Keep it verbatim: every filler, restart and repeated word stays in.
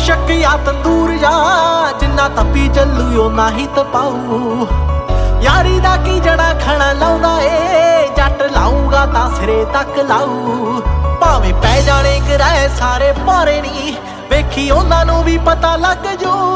ਬੇਸ਼ੱਕ ਆ ਤੰਦੂਰ ਜਾ ਜਿੰਨਾ ਤਪੀ ਚੱਲੂ ਓਨਾ ਹੀ ਤਪਾਊ। ਯਾਰੀ ਦਾ ਕੀ ਜੜਾ ਖਾਣਾ ਲਾਉਂਦਾ ਏ ਜੱਟ ਲਾਊਗਾ ਤਾਂ ਸਿਰੇ ਤੱਕ ਲਾਊ। ਭਾਵੇਂ ਪੈ ਜਾਣੇ ਕਿਰਾਏ ਸਾਰੇ ਭਾਰੇ ਨੀ ਵੇਖੀ ਉਹਨਾਂ ਨੂੰ ਵੀ ਪਤਾ ਲੱਗ ਜੂ।